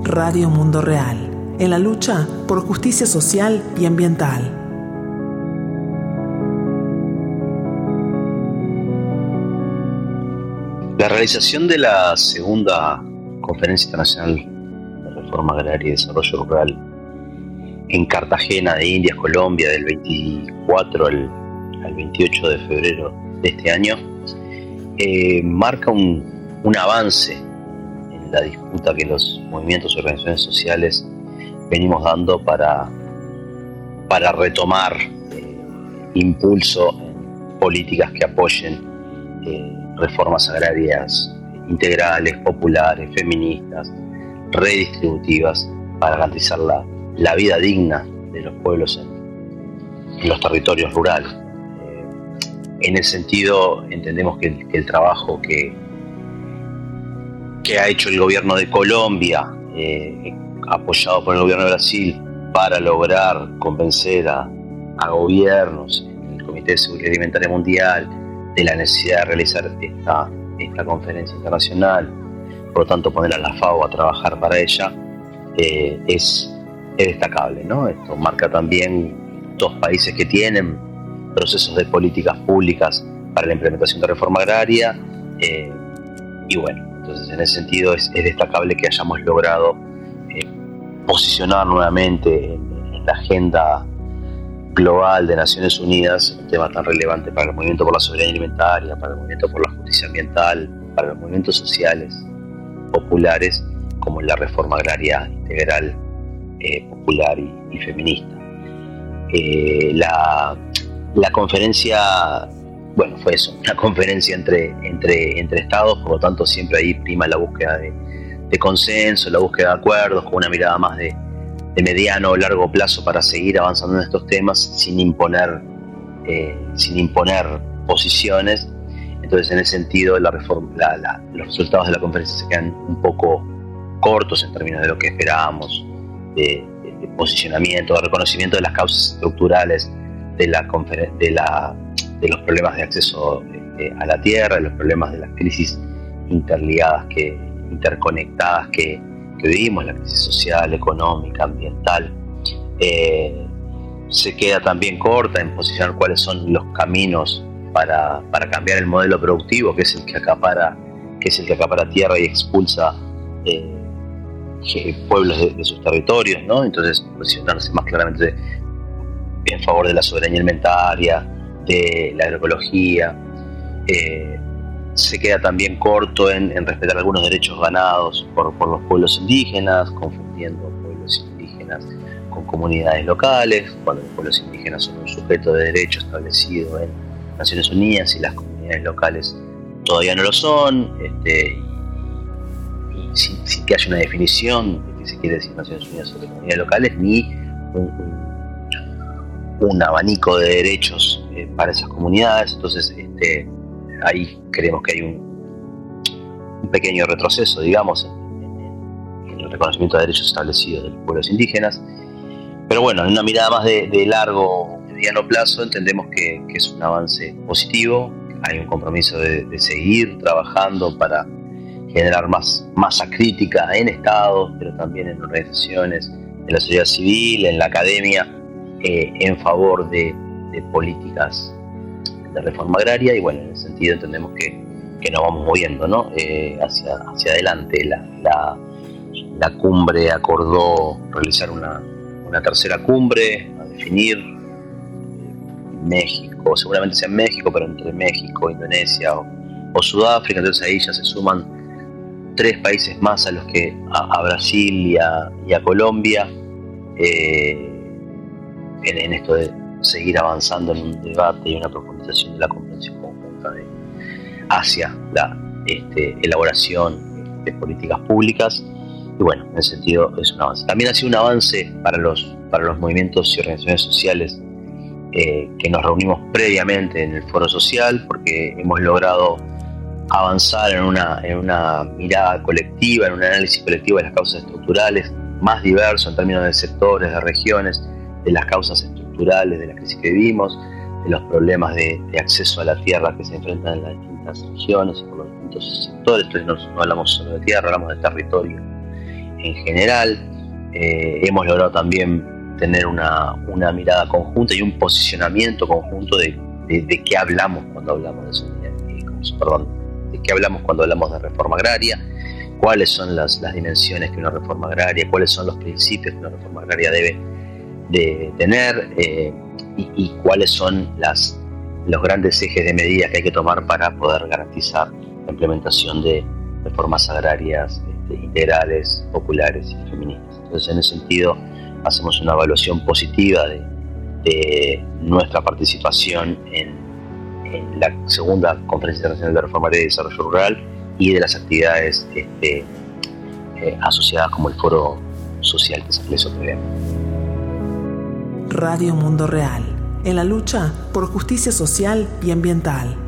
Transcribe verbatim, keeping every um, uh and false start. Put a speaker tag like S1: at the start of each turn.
S1: Radio Mundo Real, en la lucha por justicia social y ambiental.
S2: La realización de la segunda Conferencia Internacional de Reforma Agraria y Desarrollo Rural en Cartagena de Indias, Colombia, del veinticuatro al, al veintiocho de febrero de este año, eh, marca un, un avance en la disputa que los movimientos y organizaciones sociales venimos dando para, para retomar eh, impulso en políticas que apoyen eh, reformas agrarias integrales, populares, feministas, redistributivas, para garantizar la, la vida digna de los pueblos en, en los territorios rurales. Eh, en ese sentido, entendemos que el, que el trabajo que, que ha hecho el gobierno de Colombia, eh, apoyado por el gobierno de Brasil, para lograr convencer a, a gobiernos en el Comité de Seguridad Alimentaria Mundial de la necesidad de realizar esta, esta conferencia internacional, por lo tanto poner a la FAO a trabajar para ella, eh, es, es destacable, ¿no? Esto marca también dos países que tienen procesos de políticas públicas para la implementación de reforma agraria, eh, y bueno, entonces en ese sentido es, es destacable que hayamos logrado eh, posicionar nuevamente en, en la agenda global de Naciones Unidas un tema tan relevante para el movimiento por la soberanía alimentaria, para el movimiento por la justicia ambiental, para los movimientos sociales populares, como la reforma agraria integral, eh, popular y, y feminista. Eh, la, la conferencia, bueno, fue eso, una conferencia entre, entre, entre estados, por lo tanto siempre ahí prima la búsqueda de, de consenso, la búsqueda de acuerdos, con una mirada más de de mediano o largo plazo para seguir avanzando en estos temas sin imponer eh, sin imponer posiciones. Entonces, en ese sentido, la reforma, la, la, los resultados de la conferencia se quedan un poco cortos en términos de lo que esperábamos, de, de, de posicionamiento, de reconocimiento de las causas estructurales de, la conferen- de, la, de los problemas de acceso eh, a la tierra, de los problemas de las crisis interligadas, que, interconectadas que que vivimos, la crisis social, económica, ambiental. Eh, se queda también corta en posicionar cuáles son los caminos para, para cambiar el modelo productivo, que es el que acapara, que es el que acapara tierra y expulsa eh, pueblos de, de sus territorios, ¿no? Entonces, posicionarse más claramente en favor de la soberanía alimentaria, de la agroecología. Eh, se queda también corto en, en respetar algunos derechos ganados por, por los pueblos indígenas, confundiendo pueblos indígenas con comunidades locales, cuando los pueblos indígenas son un sujeto de derecho establecido en Naciones Unidas y las comunidades locales todavía no lo son, este, y, y sin, sin que haya una definición de qué se quiere decir Naciones Unidas sobre comunidades locales, ni un, un, un abanico de derechos eh, para esas comunidades. Entonces, este, ahí creemos que hay un, un pequeño retroceso, digamos, en, en, en el reconocimiento de derechos establecidos de los pueblos indígenas. Pero bueno, en una mirada más de, de largo o mediano plazo, entendemos que, que es un avance positivo. Hay un compromiso de, de seguir trabajando para generar más masa crítica en estados, pero también en organizaciones, en la sociedad civil, en la academia, eh, en favor de, de políticas de reforma agraria. Y bueno, en ese sentido entendemos que, que nos vamos moviendo, ¿no? eh, hacia, hacia adelante. La, la, la cumbre acordó realizar una, una tercera cumbre a definir México, seguramente sea en México, pero entre México, Indonesia o, o Sudáfrica. Entonces ahí ya se suman tres países más a los que a, a Brasil y a, y a Colombia, eh, en, en esto de seguir avanzando en un debate y una profundización de la comprensión conjunta de, hacia la este, elaboración de políticas públicas. Y bueno, en ese sentido es un avance. También ha sido un avance para los, para los movimientos y organizaciones sociales eh, que nos reunimos previamente en el foro social, porque hemos logrado avanzar en una, en una mirada colectiva, en un análisis colectivo de las causas estructurales, más diverso en términos de sectores, de regiones, de las causas estructurales de la crisis que vivimos, de los problemas de, de acceso a la tierra que se enfrentan en las distintas regiones y por los distintos sectores. Entonces no, no hablamos solo de tierra, hablamos de territorio en general. Eh, hemos logrado también tener una, una mirada conjunta y un posicionamiento conjunto de, de, de qué hablamos cuando hablamos de soberanía, perdón, de qué hablamos cuando hablamos de reforma agraria, cuáles son las, las dimensiones que una reforma agraria, cuáles son los principios que una reforma agraria debe de tener eh, y, y cuáles son las, los grandes ejes de medidas que hay que tomar para poder garantizar la implementación de reformas agrarias este, integrales, populares y feministas. Entonces, en ese sentido, hacemos una evaluación positiva de, de nuestra participación en, en la segunda Conferencia Internacional de Reforma Agraria y Desarrollo Rural y de las actividades este, eh, asociadas como el Foro Social que se realizó también.
S1: Radio Mundo Real, en la lucha por justicia social y ambiental.